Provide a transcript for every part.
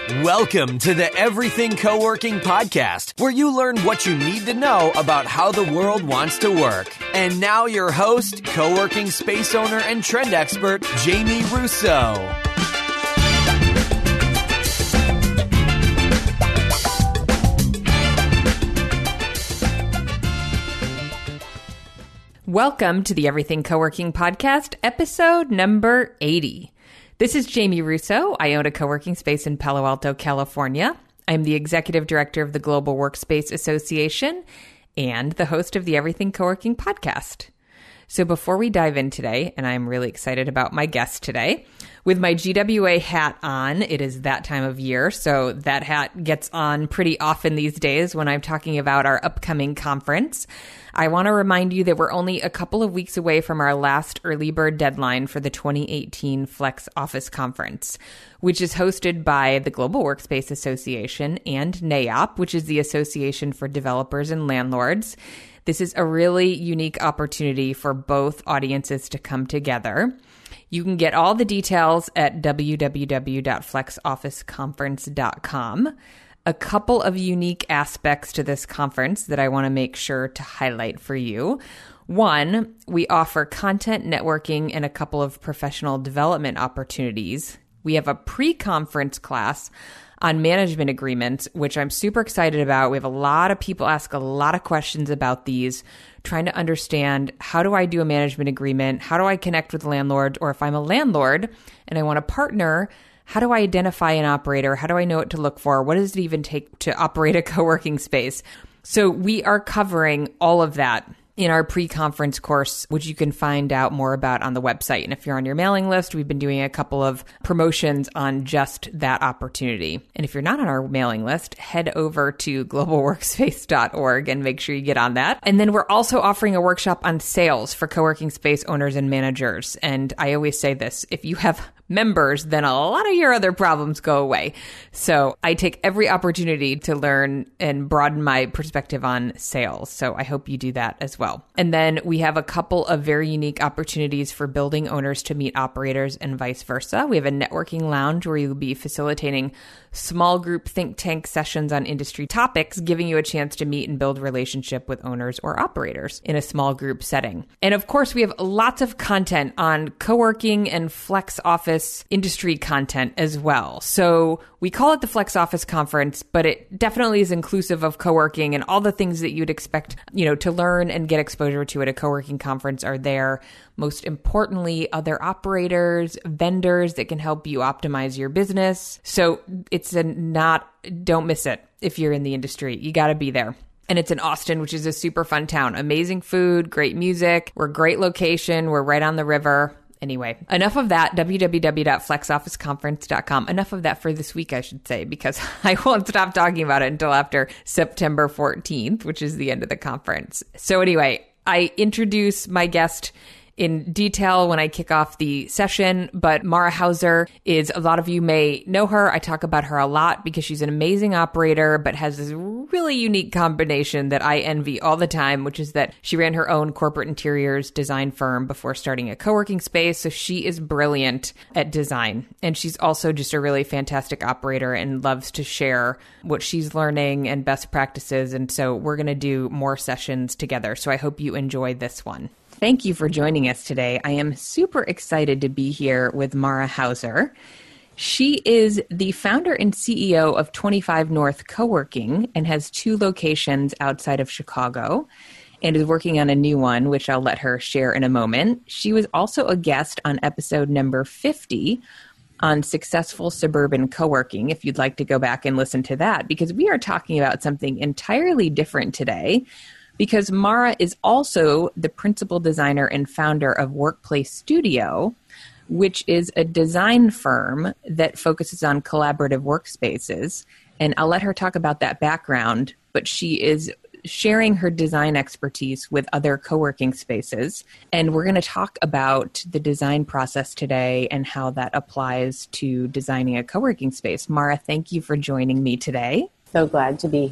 Welcome to the Everything Co-working Podcast, where you learn what you need to know about how the world wants to work. And now your host, co-working space owner and trend expert, Jamie Russo. Welcome to the Everything Co-working Podcast, episode number 80. This is Jamie Russo. I own a co-working space in Palo Alto, California. I'm the executive director of the Global Workspace Association and the host of the Everything Co-working Podcast. So before we dive in today, and I'm really excited about my guest today, with my GWA hat on, it is that time of year, so that hat gets on pretty often these days when I'm talking about our upcoming conference. I want to remind you that we're only a couple of weeks away from our last early bird deadline for the 2018 Flex Office Conference, which is hosted by the Global Workspace Association and NAIOP, which is the Association for Developers and Landlords. This is a really unique opportunity for both audiences to come together. You can get all the details at www.flexofficeconference.com. A couple of unique aspects to this conference that I want to make sure to highlight for you. One, we offer content networking and a couple of professional development opportunities. We have a pre-conference class on management agreements, which I'm super excited about. We have a lot of people ask a lot of questions about these, trying to understand, how do I do a management agreement? How do I connect with landlords? Or if I'm a landlord and I want to partner, how do I identify an operator? How do I know what to look for? What does it even take to operate a co-working space? So we are covering all of that in our pre-conference course, which you can find out more about on the website. And if you're on your mailing list, we've been doing a couple of promotions on just that opportunity. And if you're not on our mailing list, head over to globalworkspace.org and make sure you get on that. And then we're also offering a workshop on sales for co-working space owners and managers. And I always say this, if you have members, then a lot of your other problems go away. So I take every opportunity to learn and broaden my perspective on sales. So I hope you do that as well. And then we have a couple of very unique opportunities for building owners to meet operators and vice versa. We have a networking lounge where you'll be facilitating small group think tank sessions on industry topics, giving you a chance to meet and build relationship with owners or operators in a small group setting. And of course, we have lots of content on co-working and flex office industry content as well. So we call it the Flex Office Conference, but it definitely is inclusive of co-working, and all the things that you'd expect, to learn and get exposure to at a co-working conference are there. Most importantly, other operators, vendors that can help you optimize your business. So don't miss it if you're in the industry. You got to be there. And it's in Austin, which is a super fun town. Amazing food, great music. We're a great location. We're right on the river. Anyway, enough of that, www.flexofficeconference.com. Enough of that for this week, I should say, because I won't stop talking about it until after September 14th, which is the end of the conference. So anyway, I introduce my guest in detail when I kick off the session, but Mara Hauser a lot of you may know her. I talk about her a lot because she's an amazing operator, but has this really unique combination that I envy all the time, which is that she ran her own corporate interiors design firm before starting a co-working space. So she is brilliant at design. And she's also just a really fantastic operator and loves to share what she's learning and best practices. And so we're going to do more sessions together. So I hope you enjoy this one. Thank you for joining us today. I am super excited to be here with Mara Hauser. She is the founder and CEO of 25 North Co-working and has 2 locations outside of Chicago and is working on a new one, which I'll let her share in a moment. She was also a guest on episode number 50 on successful suburban co-working, if you'd like to go back and listen to that, because we are talking about something entirely different today. Because Mara is also the principal designer and founder of Workplace Studio, which is a design firm that focuses on collaborative workspaces. And I'll let her talk about that background, but she is sharing her design expertise with other co-working spaces. And we're going to talk about the design process today and how that applies to designing a co-working space. Mara, thank you for joining me today. So glad to be here.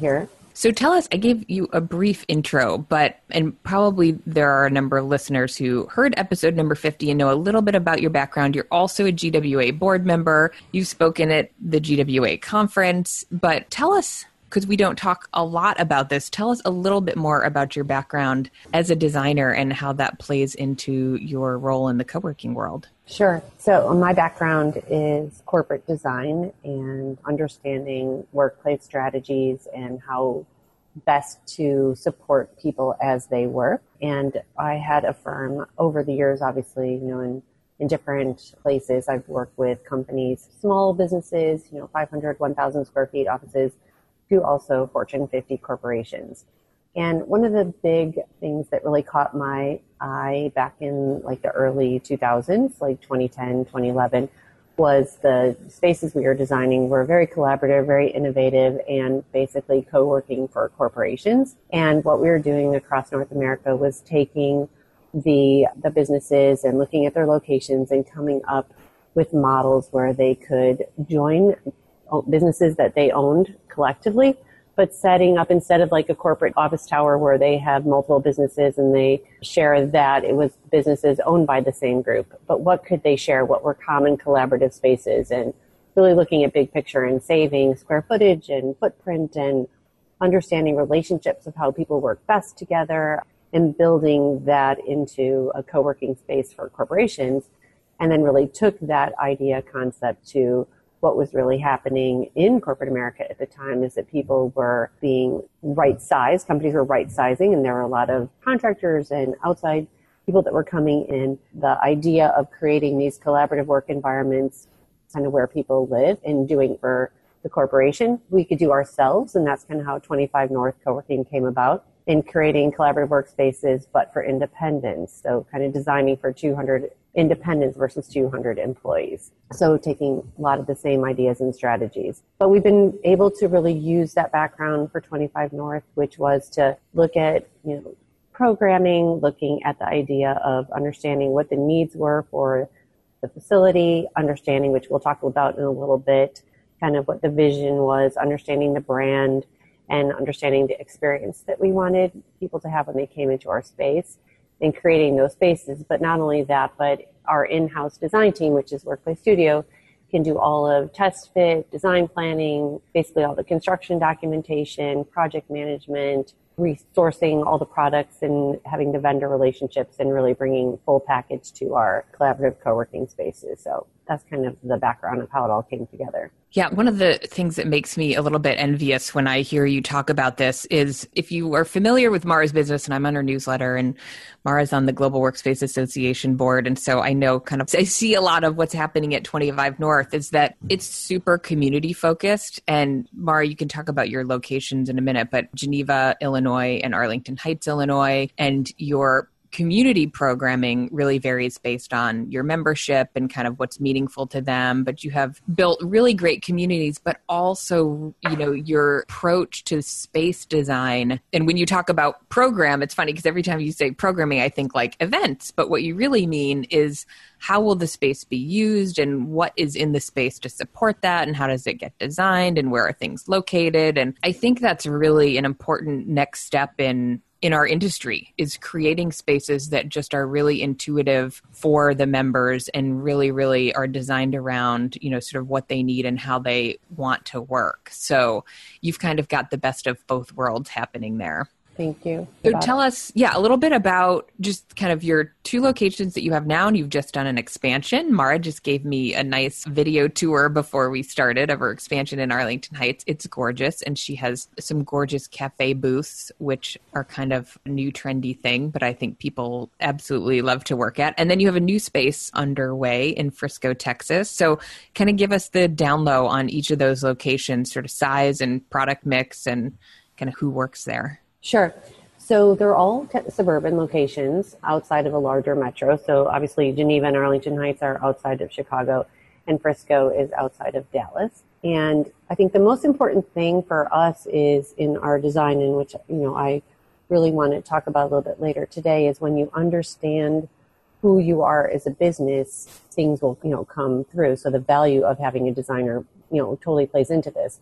So tell us, I gave you a brief intro, and probably there are a number of listeners who heard episode number 50 and know a little bit about your background. You're also a GWA board member. You've spoken at the GWA conference, but tell us, because we don't talk a lot about this, tell us a little bit more about your background as a designer and how that plays into your role in the co-working world. Sure. So my background is corporate design and understanding workplace strategies and how best to support people as they work. And I had a firm over the years, obviously, in different places. I've worked with companies, small businesses, 500, 1,000 square feet offices, to also Fortune 50 corporations. And one of the big things that really caught my eye back in like the early 2000s, like 2010, 2011, was the spaces we were designing were very collaborative, very innovative, and basically co-working for corporations. And what we were doing across North America was taking the businesses and looking at their locations and coming up with models where they could join businesses that they owned collectively, but setting up, instead of like a corporate office tower where they have multiple businesses and they share that, it was businesses owned by the same group. But what could they share? What were common collaborative spaces? And really looking at big picture and saving square footage and footprint and understanding relationships of how people work best together and building that into a co-working space for corporations. And then really took that idea concept to what was really happening in corporate America at the time, is that people were being right-sized, companies were right-sizing, and there were a lot of contractors and outside people that were coming in. The idea of creating these collaborative work environments, kind of where people live, and doing for the corporation, we could do ourselves, and that's kind of how 25 North Co-working came about, in creating collaborative workspaces, but for independents. So kind of designing for 200 independents versus 200 employees. So taking a lot of the same ideas and strategies. But we've been able to really use that background for 25 North, which was to look at, programming, looking at the idea of understanding what the needs were for the facility, understanding, which we'll talk about in a little bit, kind of what the vision was, understanding the brand, and understanding the experience that we wanted people to have when they came into our space, and creating those spaces. But not only that, but our in-house design team, which is Workplace Studio, can do all of test fit, design planning, basically all the construction documentation, project management, resourcing all the products and having the vendor relationships and really bringing full package to our collaborative co-working spaces. So that's kind of the background of how it all came together. Yeah, one of the things that makes me a little bit envious when I hear you talk about this is, if you are familiar with Mara's business, and I'm on her newsletter, and Mara's on the Global Workspace Association board, and so I know I see a lot of what's happening at 25 North, is that it's super community focused. And Mara, you can talk about your locations in a minute, but Geneva, Illinois, and Arlington Heights, Illinois, and your community programming really varies based on your membership and kind of what's meaningful to them. But you have built really great communities, but also, your approach to space design. And when you talk about program, it's funny because every time you say programming, I think like events, but what you really mean is how will the space be used and what is in the space to support that, and how does it get designed and where are things located? And I think that's really an important next step in our industry, is creating spaces that just are really intuitive for the members and really, really are designed around, sort of what they need and how they want to work. So you've kind of got the best of both worlds happening there. Thank you. So tell us, a little bit about just kind of your two locations that you have now, and you've just done an expansion. Mara just gave me a nice video tour before we started of her expansion in Arlington Heights. It's gorgeous, and she has some gorgeous cafe booths, which are kind of a new trendy thing, but I think people absolutely love to work at. And then you have a new space underway in Frisco, Texas. So kind of give us the down low on each of those locations, sort of size and product mix and kind of who works there. Sure. So they're all suburban locations outside of a larger metro. So obviously Geneva and Arlington Heights are outside of Chicago, and Frisco is outside of Dallas. And I think the most important thing for us is in our design, in which, I really want to talk about a little bit later today, is when you understand who you are as a business, things will, come through. So the value of having a designer, totally plays into this.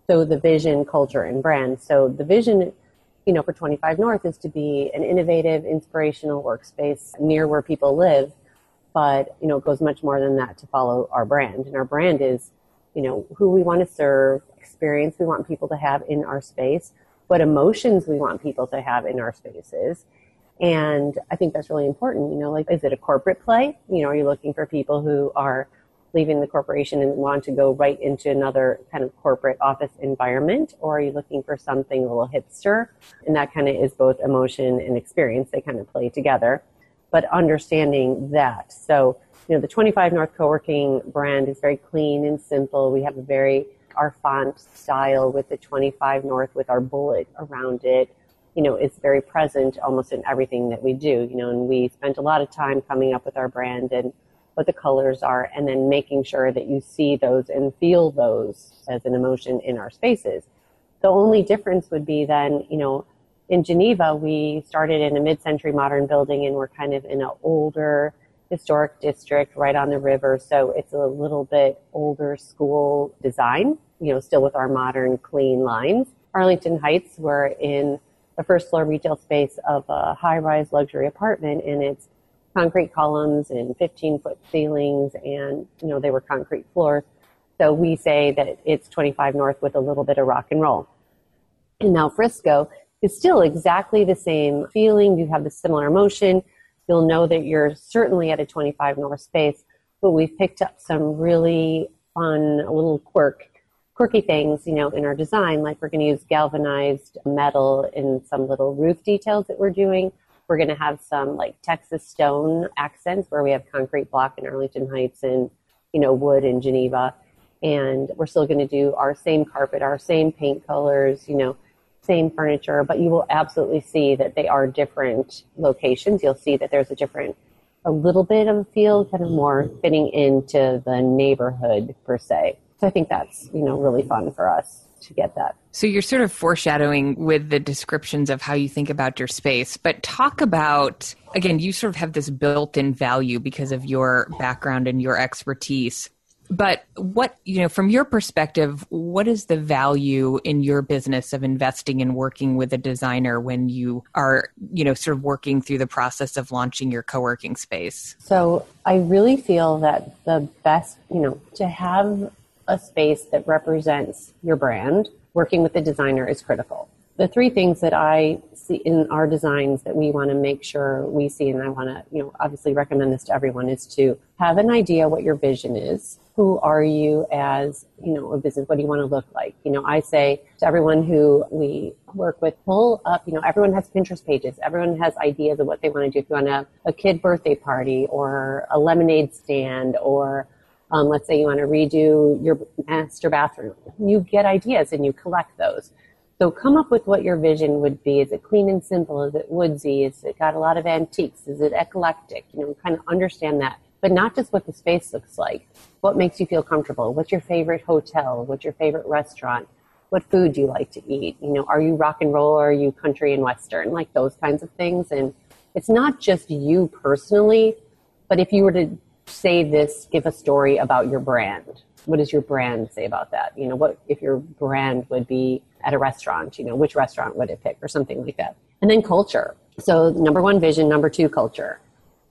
So the vision, culture, and brand. So the vision, for 25 North is to be an innovative, inspirational workspace near where people live. But, it goes much more than that to follow our brand. And our brand is, who we want to serve, experience we want people to have in our space, what emotions we want people to have in our spaces. And I think that's really important. Is it a corporate play? Are you looking for people who are leaving the corporation and want to go right into another kind of corporate office environment? Or are you looking for something a little hipster? And that kind of is both emotion and experience. They kind of play together, but understanding that. So, the 25 North Co-working brand is very clean and simple. We have our font style with the 25 North with our bullet around it, it's very present almost in everything that we do, and we spent a lot of time coming up with our brand and what the colors are, and then making sure that you see those and feel those as an emotion in our spaces. The only difference would be then, in Geneva, we started in a mid-century modern building, and we're kind of in an older historic district right on the river. So it's a little bit older school design, still with our modern clean lines. Arlington Heights, we're in the first floor retail space of a high-rise luxury apartment, and it's concrete columns and 15-foot ceilings, and, they were concrete floors. So we say that it's 25 North with a little bit of rock and roll. And now Frisco is still exactly the same feeling. You have the similar emotion. You'll know that you're certainly at a 25 North space, but we've picked up some really fun little quirky things, in our design. Like we're going to use galvanized metal in some little roof details that we're doing. We're going to have some like Texas stone accents where we have concrete block in Arlington Heights and, wood in Geneva. And we're still going to do our same carpet, our same paint colors, same furniture, but you will absolutely see that they are different locations. You'll see that there's a little bit of a feel, kind of more fitting into the neighborhood per se. So I think that's, really fun for us to get that. So you're sort of foreshadowing with the descriptions of how you think about your space, but talk about, again, you sort of have this built-in value because of your background and your expertise. But what, from your perspective, what is the value in your business of investing and working with a designer when you are, sort of working through the process of launching your co-working space? So I really feel that the best, to have a space that represents your brand, working with the designer is critical. The three things that I see in our designs that we want to make sure we see, and I want to, obviously recommend this to everyone, is to have an idea what your vision is. Who are you as, a business? What do you want to look like? I say to everyone who we work with, pull up, everyone has Pinterest pages. Everyone has ideas of what they want to do. If you want to have a kid birthday party or a lemonade stand, or let's say you want to redo your master bathroom, you get ideas and you collect those. So come up with what your vision would be. Is it clean and simple? Is it woodsy? Is it got a lot of antiques? Is it eclectic? Kind of understand that. But not just what the space looks like. What makes you feel comfortable? What's your favorite hotel? What's your favorite restaurant? What food do you like to eat? Are you rock and roll or are you country and Western? Like those kinds of things. And it's not just you personally, but if you were to say this, give a story about your brand. What does your brand say about that? What if your brand would be at a restaurant? Which restaurant would it pick or something like that? And then culture. So number one, vision. Number two, culture.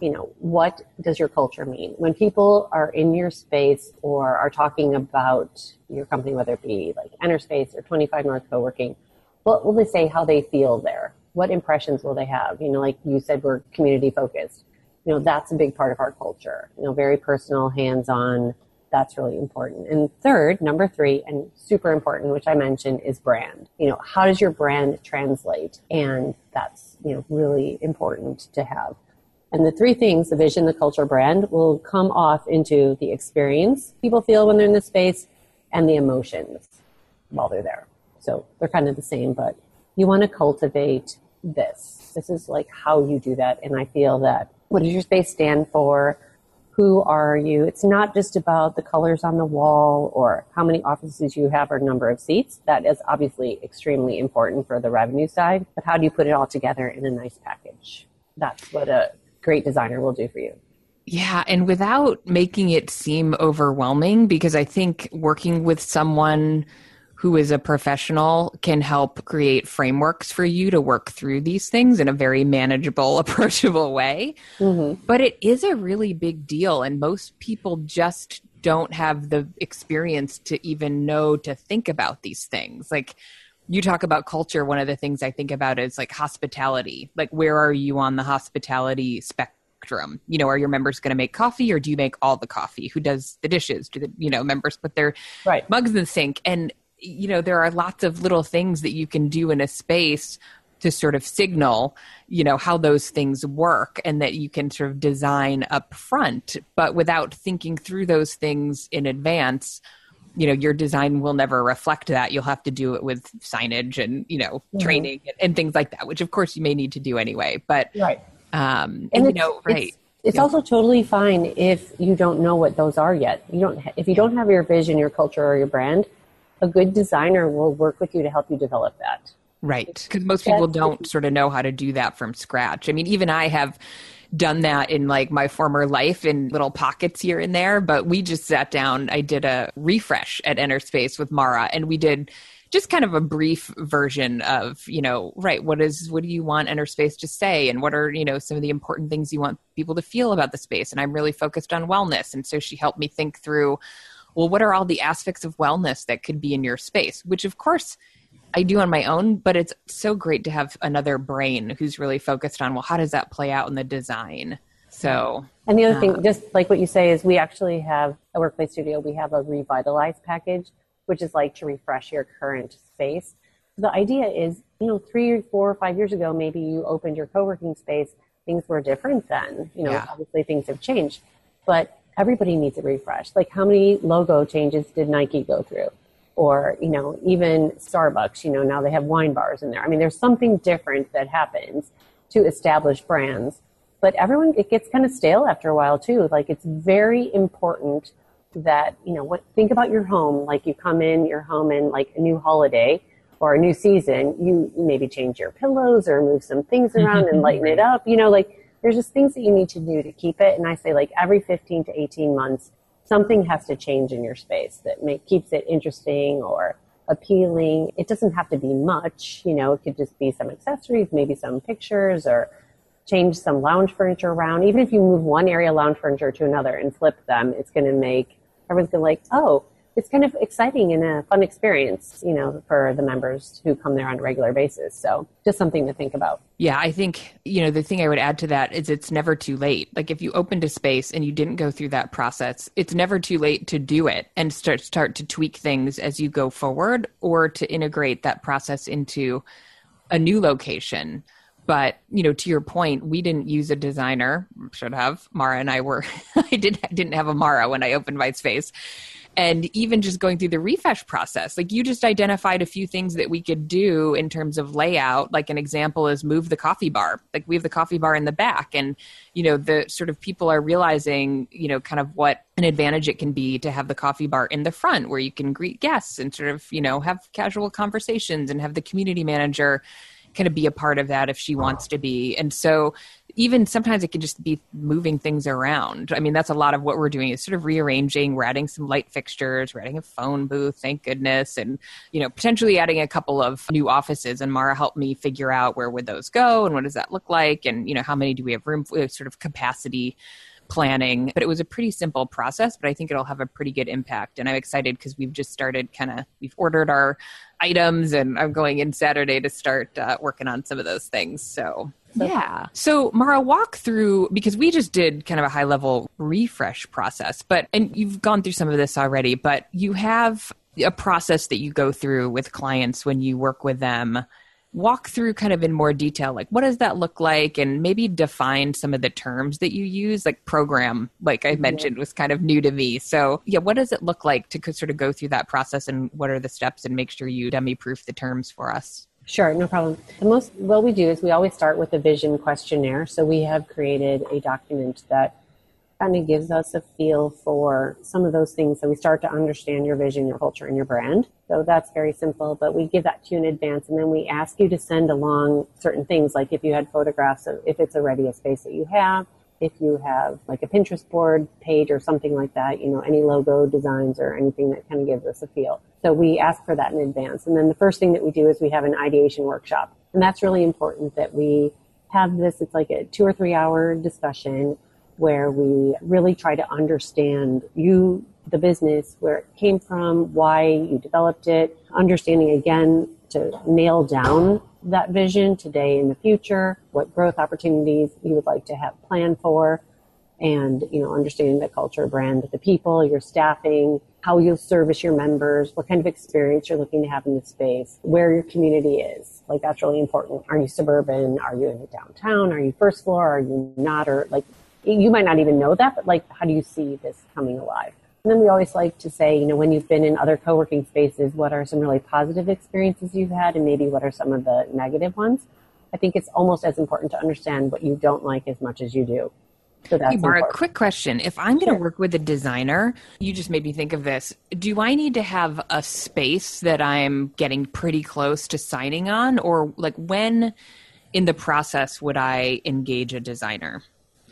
What does your culture mean? When people are in your space or are talking about your company, whether it be like Enterspace or 25 North Co-working, what will they say how they feel there? What impressions will they have? Like you said, we're community focused. That's a big part of our culture. Very personal, hands-on. That's really important. And third, number three, and super important, which I mentioned, is brand. How does your brand translate? And that's, really important to have. And the three things, the vision, the culture, brand, will come off into the experience people feel when they're in the space and the emotions while they're there. So they're kind of the same, but you want to cultivate this. This is like how you do that. And I feel that what does your space stand for? Who are you? It's not just about the colors on the wall or how many offices you have or number of seats. That is obviously extremely important for the revenue side. But how do you put it all together in a nice package? That's what a great designer will do for you. Yeah. And without making it seem overwhelming, because I think working with someone who is a professional can help create frameworks for you to work through these things in a very manageable, approachable way. Mm-hmm. But it is a really big deal. And most people just don't have the experience to even know to think about these things. Like you talk about culture. One of the things I think about is like hospitality. Like where are you on the hospitality spectrum? You know, are your members going to make coffee or do you make all the coffee? Who does the dishes? Do the, members put their mugs in the sink? And there are lots of little things that you can do in a space to sort of signal, how those things work and that you can sort of design up front, but without thinking through those things in advance, your design will never reflect that. You'll have to do it with signage and, training and things like that, which of course you may need to do anyway, but, It's also totally fine if you don't know what those are yet. If you don't have your vision, your culture, or your brand, a good designer will work with you to help you develop that. Right. Because most people don't sort of know how to do that from scratch. I mean, even I have done that in like my former life in little pockets here and there, but we just sat down. I did a refresh at Enterspace with Mara, and we did just kind of a brief version of, what do you want Enterspace to say? And what are, some of the important things you want people to feel about the space? And I'm really focused on wellness. And so she helped me think through, well, what are all the aspects of wellness that could be in your space? Which of course I do on my own, but it's so great to have another brain who's really focused on, well, how does that play out in the design? So, and the other thing, just like what you say, is we actually have a Workplace Studio. We have a Revitalize package, which is like to refresh your current space. The idea is, 3 or 4 or 5 years ago, maybe you opened your co-working space. Things were different then. Obviously things have changed, but everybody needs a refresh. Like how many logo changes did Nike go through? Or, even Starbucks, now they have wine bars in there. I mean, there's something different that happens to establish brands, but it gets kind of stale after a while too. Like it's very important that, think about your home. Like you come in your home in like a new holiday or a new season, you maybe change your pillows or move some things around and lighten it up. There's just things that you need to do to keep it. And I say like every 15 to 18 months, something has to change in your space that keeps it interesting or appealing. It doesn't have to be much, it could just be some accessories, maybe some pictures, or change some lounge furniture around. Even if you move one area lounge furniture to another and flip them, it's going to make everyone's going to like, oh, it's kind of exciting and a fun experience, for the members who come there on a regular basis. So just something to think about. Yeah, I think, the thing I would add to that is it's never too late. Like if you opened a space and you didn't go through that process, it's never too late to do it and start to tweak things as you go forward or to integrate that process into a new location. But, to your point, we didn't use a designer. Should have. Mara and I I didn't have a Mara when I opened my space. And even just going through the refresh process, like you just identified a few things that we could do in terms of layout. Like an example is move the coffee bar. Like we have the coffee bar in the back and, the sort of people are realizing, kind of what an advantage it can be to have the coffee bar in the front where you can greet guests and sort of, have casual conversations and have the community manager kind of be a part of that if she wants to be. And so even sometimes it can just be moving things around. I mean, that's a lot of what we're doing is sort of rearranging. We're adding some light fixtures, we're adding a phone booth, thank goodness. And, potentially adding a couple of new offices. And Mara helped me figure out where would those go and what does that look like? And, how many do we have room for, sort of capacity planning. But it was a pretty simple process, but I think it'll have a pretty good impact. And I'm excited because we've just started we've ordered our items and I'm going in Saturday to start working on some of those things. So yeah. So Mara, walk through, because we just did kind of a high level refresh process, and you've gone through some of this already, but you have a process that you go through with clients when you work with them. Walk through kind of in more detail, like what does that look like, and maybe define some of the terms that you use, like program, like I mentioned, was kind of new to me. So yeah, what does it look like to sort of go through that process and what are the steps, and make sure you dummy proof the terms for us? Sure, no problem. What we do is we always start with a vision questionnaire. So we have created a document that kind of gives us a feel for some of those things. So we start to understand your vision, your culture, and your brand. So that's very simple, but we give that to you in advance. And then we ask you to send along certain things, like if you had photographs of, if it's already a space that you have, if you have like a Pinterest board page or something like that, any logo designs or anything that kind of gives us a feel. So we ask for that in advance. And then the first thing that we do is we have an ideation workshop. And that's really important that we have this. It's like a 2 or 3 hour discussion where we really try to understand you, the business, where it came from, why you developed it, understanding again to nail down that vision today and the future, what growth opportunities you would like to have planned for, and, understanding the culture, brand, the people, your staffing, how you'll service your members, what kind of experience you're looking to have in the space, where your community is. Like, that's really important. Are you suburban? Are you in the downtown? Are you first floor? Are you not? Or like, you might not even know that, but like, how do you see this coming alive? And then we always like to say, when you've been in other co-working spaces, what are some really positive experiences you've had, and maybe what are some of the negative ones? I think it's almost as important to understand what you don't like as much as you do. So that's Mara, important. quick question. If I'm going to work with a designer, you just made me think of this. Do I need to have a space that I'm getting pretty close to signing on? Or like, when in the process would I engage a designer?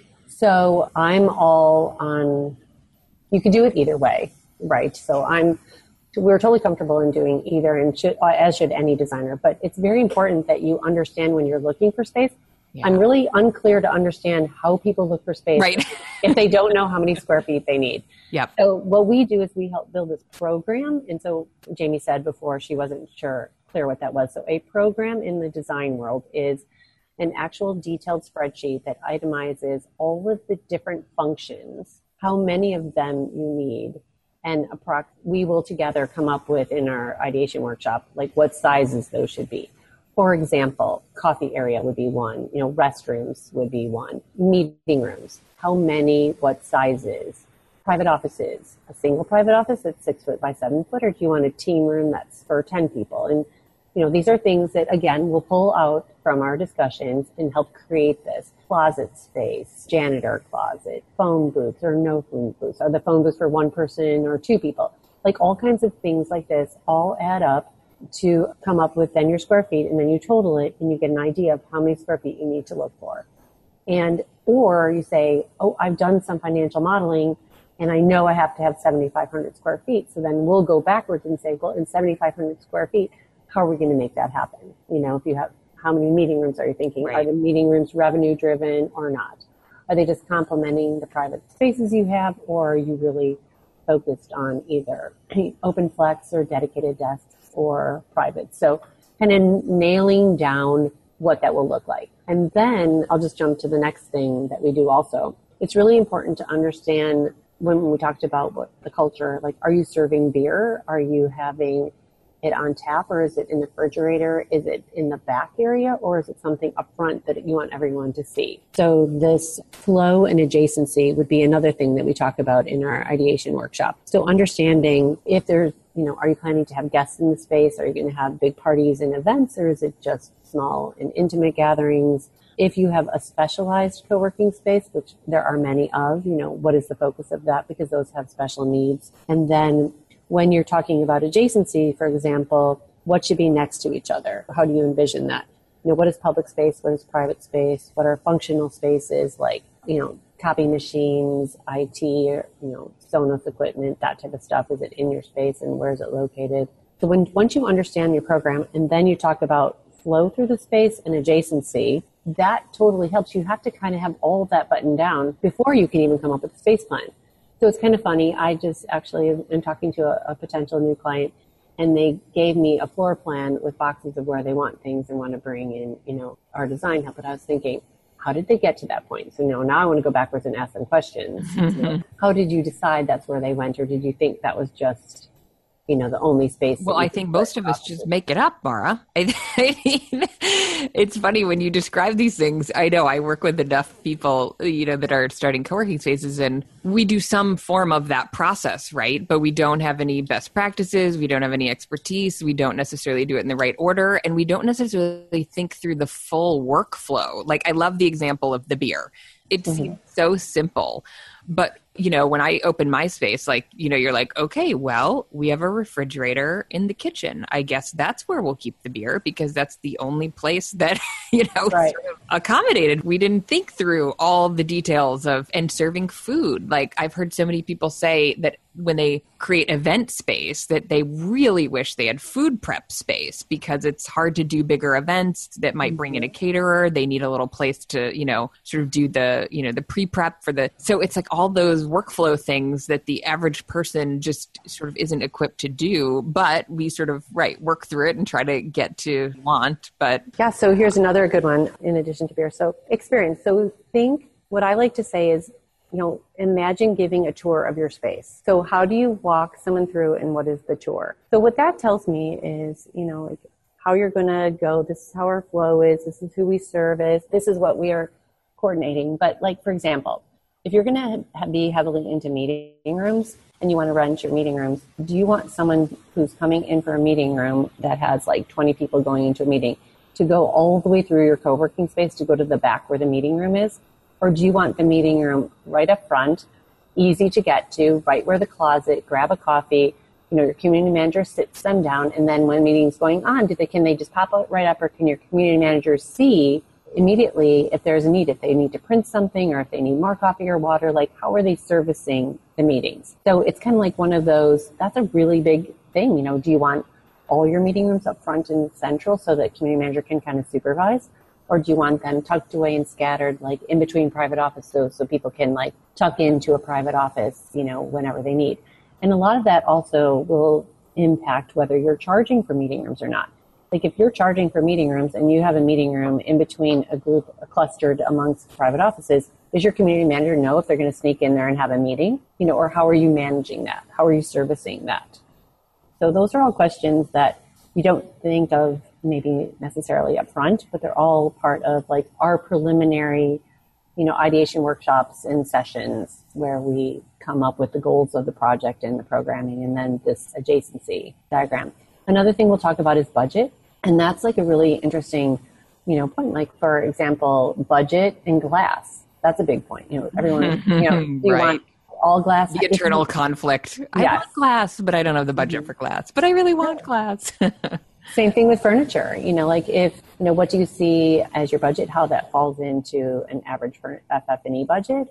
So I'm all on, you could do it either way, right? So we're totally comfortable in doing either, and as should any designer. But it's very important that you understand when you're looking for space. Yeah. I'm really unclear to understand how people look for space, right, if they don't know how many square feet they need. Yep. So what we do is we help build this program. And so Jamie said before she wasn't clear what that was. So a program in the design world is an actual detailed spreadsheet that itemizes all of the different functions, how many of them you need, and we will together come up with in our ideation workshop, like what sizes those should be. For example, coffee area would be one, restrooms would be one, meeting rooms, how many, what sizes, private offices, a single private office that's 6 foot by 7 foot, or do you want a team room that's for 10 people? And, these are things that, again, we'll pull out from our discussions and help create this closet space, janitor closet, phone booths or no phone booths. Are the phone booths for one person or two people? Like, all kinds of things like this all add up to come up with then your square feet, and then you total it and you get an idea of how many square feet you need to look for. Or you say, I've done some financial modeling and I know I have to have 7,500 square feet. So then we'll go backwards and say, well, in 7,500 square feet, how are we going to make that happen? If you have, how many meeting rooms are you thinking? Right. Are the meeting rooms revenue driven or not? Are they just complementing the private spaces you have, or are you really focused on either open flex or dedicated desks or private? So kind of nailing down what that will look like. And then I'll just jump to the next thing that we do also. It's really important to understand when we talked about what the culture, like, are you serving beer? Are you having it on tap, or is it in the refrigerator? Is it in the back area, or is it something up front that you want everyone to see? So this flow and adjacency would be another thing that we talk about in our ideation workshop. So understanding if there's, are you planning to have guests in the space? Are you going to have big parties and events, or is it just small and intimate gatherings? If you have a specialized co-working space, which there are many of, what is the focus of that? Because those have special needs. And then when you're talking about adjacency, for example, what should be next to each other? How do you envision that? What is public space? What is private space? What are functional spaces like, copy machines, IT, Sonos equipment, that type of stuff? Is it in your space, and where is it located? So once you understand your program, and then you talk about flow through the space and adjacency, that totally helps. You have to kind of have all of that buttoned down before you can even come up with a space plan. So it's kind of funny. I just actually am talking to a potential new client, and they gave me a floor plan with boxes of where they want things and want to bring in, our design help. But I was thinking, how did they get to that point? So now I want to go backwards and ask them questions. Mm-hmm. How did you decide that's where they went? Or did you think that was just, the only space? Well, I think most of us just make it up, Mara. I mean, it's funny when you describe these things. I know I work with enough people, that are starting co-working spaces, and we do some form of that process, right? But we don't have any best practices. We don't have any expertise. We don't necessarily do it in the right order. And we don't necessarily think through the full workflow. Like, I love the example of the beer. It seems so simple. But, when I open my space, you're like, okay, well, we have a refrigerator in the kitchen. I guess that's where we'll keep the beer because that's the only place that, Right. sort of accommodated. We didn't think through all the details and serving food. Like I've heard so many people say that when they create event space that they really wish they had food prep space because it's hard to do bigger events that might bring in a caterer. They need a little place to, sort of do the, the pre-prep so it's like all those workflow things that the average person just sort of isn't equipped to do, but we sort of, work through it and try to get to want, but. Yeah. So here's another good one in addition to beer. So experience. So what I like to say is, imagine giving a tour of your space. So how do you walk someone through and what is the tour? So what that tells me is, how you're going to go. This is how our flow is. This is who we service. This is what we are coordinating. But for example, if you're going to be heavily into meeting rooms and you want to rent your meeting rooms, do you want someone who's coming in for a meeting room that has 20 people going into a meeting to go all the way through your co-working space to go to the back where the meeting room is? Or do you want the meeting room right up front, easy to get to, right where the closet, grab a coffee, your community manager sits them down, and then when the meeting's going on, can they just pop out right up, or can your community manager see immediately if there's a need, if they need to print something or if they need more coffee or water, how are they servicing the meetings? So it's kind of like one of those, that's a really big thing. Do you want all your meeting rooms up front and central so that community manager can kind of supervise? Or do you want them tucked away and scattered, in between private offices so people can, tuck into a private office, whenever they need? And a lot of that also will impact whether you're charging for meeting rooms or not. If you're charging for meeting rooms and you have a meeting room in between a group clustered amongst private offices, does your community manager know if they're going to sneak in there and have a meeting? Or how are you managing that? How are you servicing that? So those are all questions that you don't think of maybe necessarily up front, but they're all part of our preliminary, ideation workshops and sessions where we come up with the goals of the project and the programming and then this adjacency diagram. Another thing we'll talk about is budget. And that's a really interesting, point. For example, budget and glass. That's a big point. Everyone, do you want all glass? The eternal conflict. I want glass, but I don't have the budget for glass, but I really want glass. Same thing with furniture. If, what do you see as your budget, how that falls into an average FF&E budget,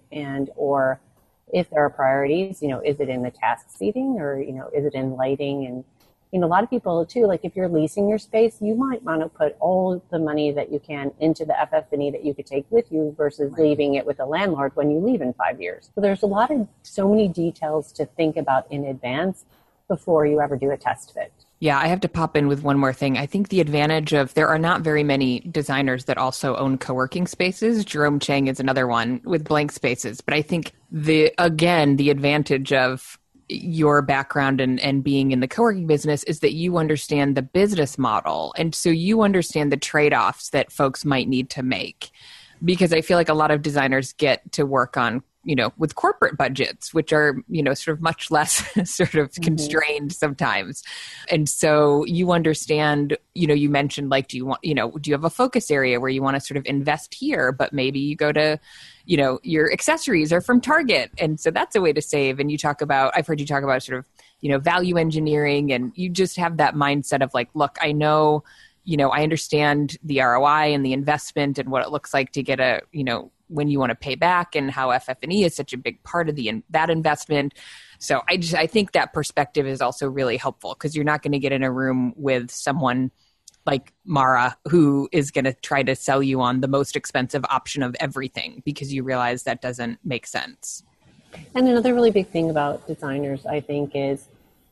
or if there are priorities, is it in the task seating or, is it in lighting? And, a lot of people too, if you're leasing your space, you might want to put all the money that you can into the FF&E that you could take with you versus leaving it with a landlord when you leave in 5 years. So there's so many details to think about in advance before you ever do a test fit. Yeah, I have to pop in with one more thing. I think the advantage of there are not very many designers that also own co-working spaces. Jerome Chang is another one with blank spaces. But I think the advantage of your background and being in the co-working business is that you understand the business model. And so you understand the trade-offs that folks might need to make. Because I feel like a lot of designers get to work on with corporate budgets, which are, sort of much less sort of constrained sometimes. And so you understand, you mentioned do you have a focus area where you want to sort of invest here, but maybe you go to, your accessories are from Target. And so that's a way to save. And I've heard you talk about sort of, value engineering, and you just have that mindset of look, I know, I understand the ROI and the investment and what it looks like to get when you want to pay back and how FF&E is such a big part of that investment. So I think that perspective is also really helpful because you're not going to get in a room with someone like Mara who is going to try to sell you on the most expensive option of everything because you realize that doesn't make sense. And another really big thing about designers, I think, is,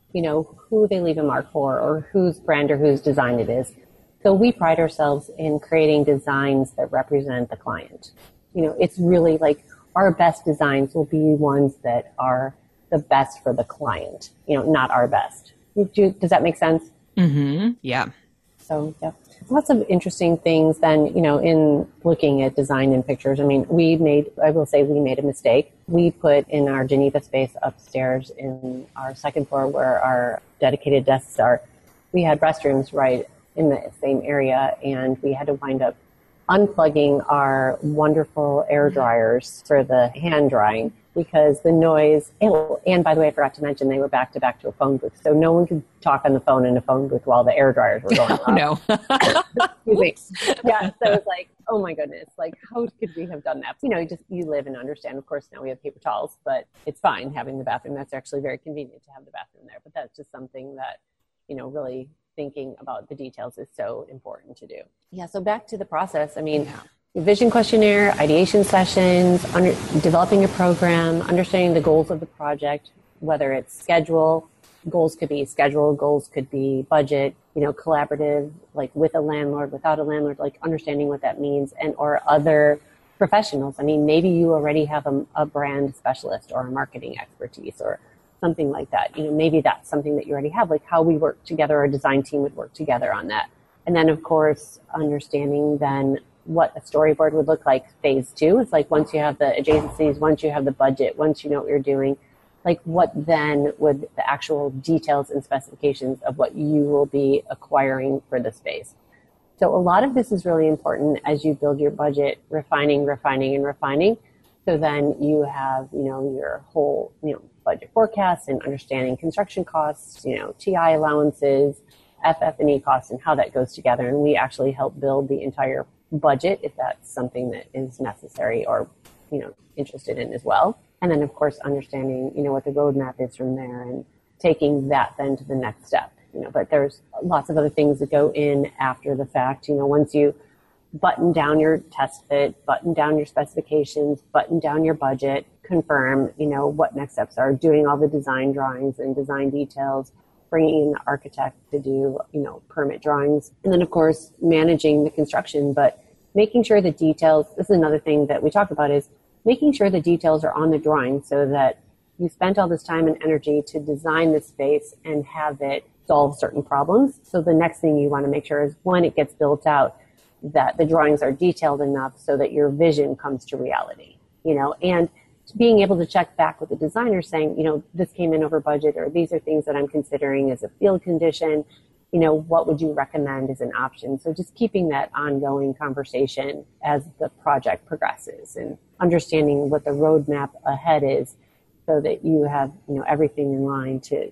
who they leave a mark for or whose brand or whose design it is. So we pride ourselves in creating designs that represent the client. It's really our best designs will be ones that are the best for the client, not our best. Does that make sense? Mm-hmm. Yeah. So, yeah. Lots of interesting things then, in looking at design in pictures. I mean, we made a mistake. We put in our Geneva space upstairs in our second floor where our dedicated desks are. We had restrooms right in the same area, and we had to wind up unplugging our wonderful air dryers for the hand drying because the noise, and by the way, I forgot to mention they were back to a phone booth. So no one could talk on the phone in a phone booth while the air dryers were going off. No. Excuse me. Yeah, so it's like, oh my goodness, like how could we have done that? You live and understand. Of course, now we have paper towels, but it's fine having the bathroom. That's actually very convenient to have the bathroom there. But that's just something that, really thinking about the details is so important to do. Yeah, so back to the process. Vision questionnaire, ideation sessions, developing a program, understanding the goals of the project, whether it's schedule, goals could be schedule, goals could be budget, collaborative, like with a landlord, without a landlord, like understanding what that means, and or other professionals. Maybe you already have a brand specialist or a marketing expertise or something like that. Maybe that's something that you already have, like how we work together, our design team would work together on that. And then, of course, understanding then what a storyboard would look like phase 2. It's like once you have the adjacencies, once you have the budget, once you know what you're doing, like what then would the actual details and specifications of what you will be acquiring for the space. So a lot of this is really important as you build your budget, refining. So then you have, your whole, budget forecast and understanding construction costs, TI allowances, FF&E costs, and how that goes together. And we actually help build the entire budget if that's something that is necessary or, interested in as well. And then, of course, understanding, what the roadmap is from there and taking that then to the next step. But there's lots of other things that go in after the fact. Once you button down your test fit, button down your specifications, button down your budget, confirm, what next steps are, doing all the design drawings and design details, bringing in the architect to do, permit drawings. And then, of course, managing the construction, but making sure the details, this is another thing that we talk about, is making sure the details are on the drawing so that you spent all this time and energy to design the space and have it solve certain problems. So the next thing you want to make sure is when it gets built out, that the drawings are detailed enough so that your vision comes to reality, and being able to check back with the designer saying, this came in over budget, or these are things that I'm considering as a field condition, what would you recommend as an option? So just keeping that ongoing conversation as the project progresses and understanding what the roadmap ahead is so that you have, everything in line to,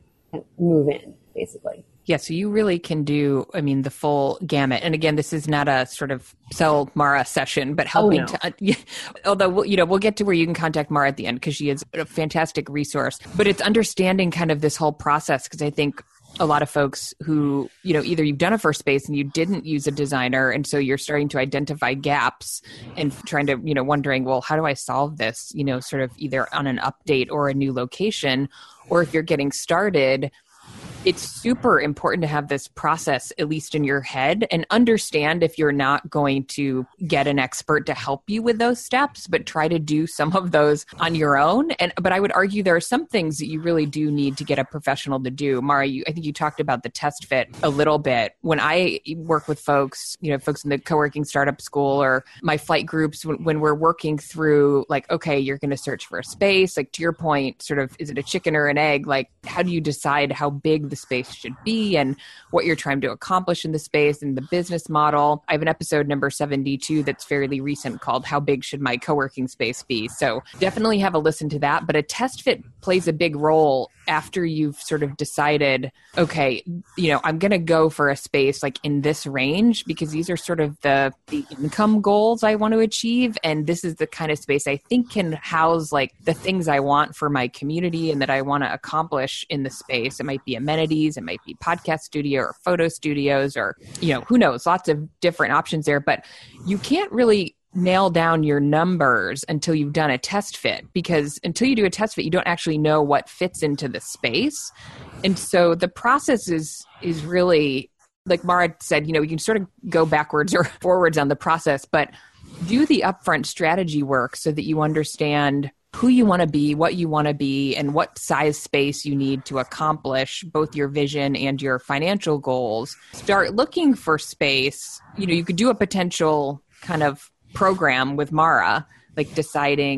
move in, basically. Yeah, so you really can do, the full gamut. And again, this is not a sort of sell Mara session, but helping although, we'll get to where you can contact Mara at the end because she is a fantastic resource. But it's understanding kind of this whole process because I think a lot of folks who, either you've done a first space and you didn't use a designer. And so you're starting to identify gaps and trying to, wondering, well, how do I solve this, sort of either on an update or a new location, or if you're getting started, it's super important to have this process, at least in your head, and understand if you're not going to get an expert to help you with those steps, but try to do some of those on your own. But I would argue there are some things that you really do need to get a professional to do. Mara, I think you talked about the test fit a little bit. When I work with folks, folks in the co-working startup school or my flight groups, when we're working through like, okay, you're going to search for a space, like to your point, sort of, is it a chicken or an egg? Like, how do you decide how big the space should be and what you're trying to accomplish in the space and the business model? I have an episode number 72 that's fairly recent called How Big Should My Co-working Space Be? So definitely have a listen to that. But a test fit plays a big role after you've sort of decided, okay, I'm going to go for a space like in this range because these are sort of the income goals I want to achieve. And this is the kind of space I think can house like the things I want for my community and that I want to accomplish in the space. It might be amenities, it might be podcast studio or photo studios or, who knows, lots of different options there. But you can't really nail down your numbers until you've done a test fit, because until you do a test fit, you don't actually know what fits into the space. And so the process is really, like Mara said, you can sort of go backwards or forwards on the process, but do the upfront strategy work so that you understand who you want to be, what you want to be, and what size space you need to accomplish both your vision and your financial goals. Start looking for space. You could do a potential kind of program with Mara, like deciding,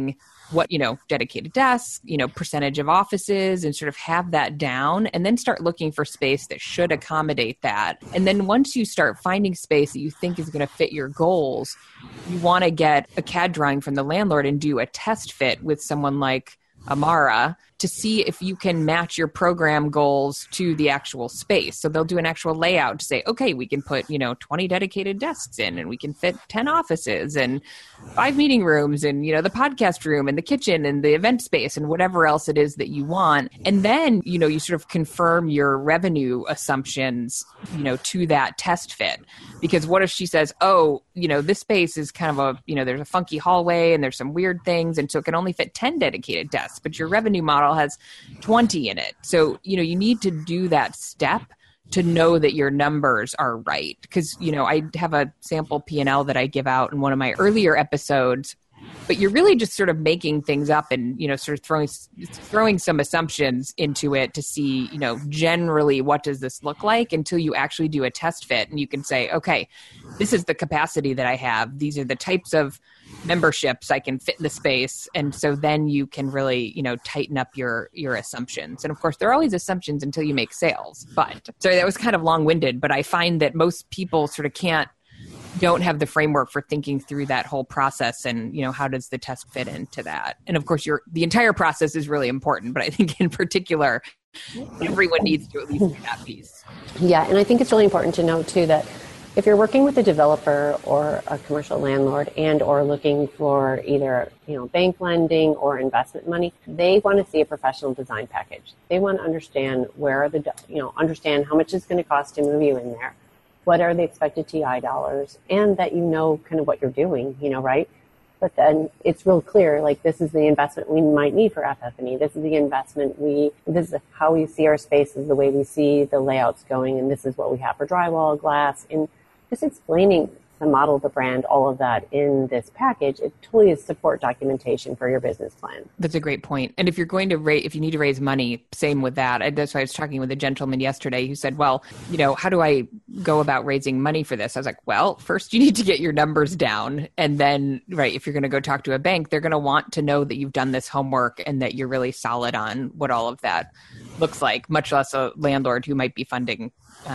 what, dedicated desks, percentage of offices, and sort of have that down, and then start looking for space that should accommodate that. And then once you start finding space that you think is going to fit your goals, you want to get a CAD drawing from the landlord and do a test fit with someone like Amara to see if you can match your program goals to the actual space. So they'll do an actual layout to say, okay, we can put, 20 dedicated desks in, and we can fit 10 offices and 5 meeting rooms and, the podcast room and the kitchen and the event space and whatever else it is that you want. And then, you sort of confirm your revenue assumptions, to that test fit. Because what if she says, oh, this space is kind of there's a funky hallway and there's some weird things, and so it can only fit 10 dedicated desks, but your revenue model has 20 in it. So, you need to do that step to know that your numbers are right. Because, I have a sample P&L that I give out in one of my earlier episodes, but you're really just sort of making things up and, sort of throwing some assumptions into it to see, generally what does this look like until you actually do a test fit and you can say, okay, this is the capacity that I have. These are the types of memberships I can fit in the space. And so then you can really, tighten up your assumptions. And of course, there are always assumptions until you make sales. But sorry, that was kind of long-winded, but I find that most people sort of don't have the framework for thinking through that whole process and, how does the test fit into that? And of course, the entire process is really important, but I think in particular, everyone needs to at least do that piece. Yeah, and I think it's really important to know too that if you're working with a developer or a commercial landlord and or looking for either, bank lending or investment money, they want to see a professional design package. They want to understand understand how much it's going to cost to move you in there. What are the expected TI dollars, and that kind of what you're doing, right? But then it's real clear, like this is the investment we might need for FF&E. This is the investment this is how we see our spaces, the way we see the layouts going, and this is what we have for drywall, glass, and just explaining the model, the brand, all of that in this package. It totally is support documentation for your business plan. That's a great point. And if you're going to if you need to raise money, same with that. That's why I was talking with a gentleman yesterday who said, well, how do I go about raising money for this? I was like, well, first you need to get your numbers down. And then, if you're going to go talk to a bank, they're going to want to know that you've done this homework and that you're really solid on what all of that looks like, much less a landlord who might be funding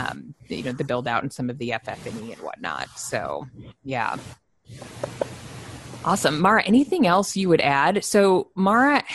the build out and some of the FF&E and whatnot. So, yeah. Awesome. Mara, anything else you would add? So Mara,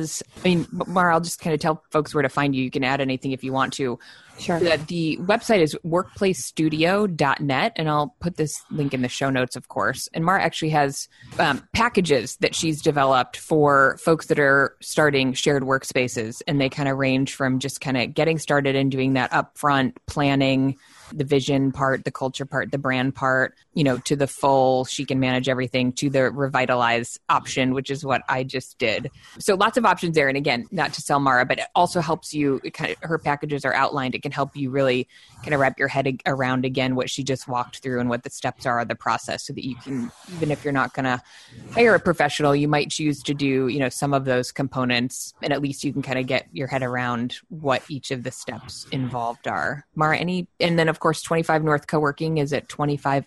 I'll just kind of tell folks where to find you. You can add anything if you want to. Sure. The website is workplacestudio.net, and I'll put this link in the show notes, of course. And Mara actually has packages that she's developed for folks that are starting shared workspaces, and they kind of range from just kind of getting started and doing that upfront planning, the vision part, the culture part, the brand part, to the full, she can manage everything, to the revitalize option, which is what I just did. So lots of options there. And again, not to sell Mara, but it also helps you, her packages are outlined. It can help you really kind of wrap your head around again what she just walked through and what the steps are of the process, so that you can, even if you're not going to hire a professional, you might choose to do, some of those components, and at least you can kind of get your head around what each of the steps involved are. Mara, and then of course, 25 North Co-working is at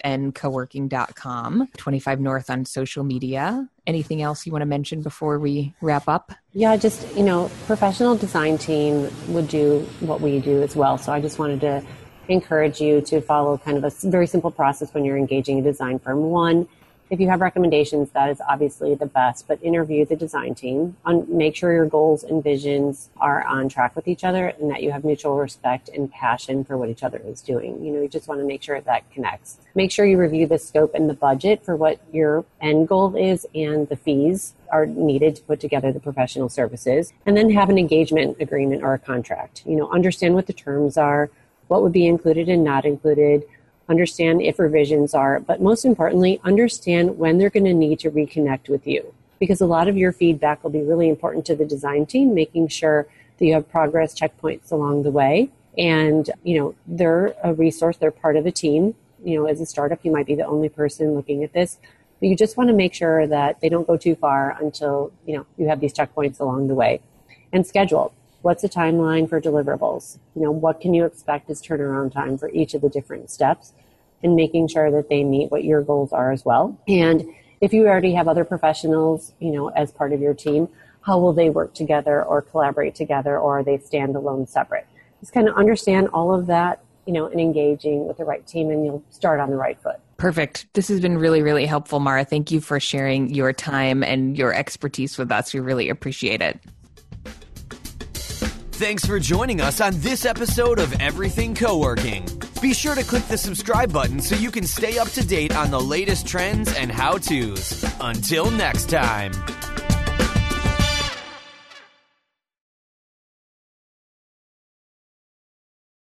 25ncoworking.com, 25 North on social media. Anything else you want to mention before we wrap up? Yeah, just, professional design team would do what we do as well. So I just wanted to encourage you to follow kind of a very simple process when you're engaging a design firm. One, if you have recommendations, that is obviously the best, but interview the design team. Make sure your goals and visions are on track with each other and that you have mutual respect and passion for what each other is doing. You just want to make sure that connects. Make sure you review the scope and the budget for what your end goal is and the fees are needed to put together the professional services. And then have an engagement agreement or a contract. Understand what the terms are, what would be included and not included, understand if revisions are, but most importantly, understand when they're going to need to reconnect with you. Because a lot of your feedback will be really important to the design team, making sure that you have progress checkpoints along the way. And, they're a resource, they're part of a team. As a startup, you might be the only person looking at this. But you just want to make sure that they don't go too far until, you have these checkpoints along the way. And schedule. What's the timeline for deliverables? What can you expect as turnaround time for each of the different steps, and making sure that they meet what your goals are as well. And if you already have other professionals, as part of your team, how will they work together or collaborate together, or are they standalone separate? Just kind of understand all of that, and engaging with the right team, and you'll start on the right foot. Perfect. This has been really, really helpful, Mara. Thank you for sharing your time and your expertise with us. We really appreciate it. Thanks for joining us on this episode of Everything Co-working. Be sure to click the subscribe button so you can stay up to date on the latest trends and how-tos. Until next time.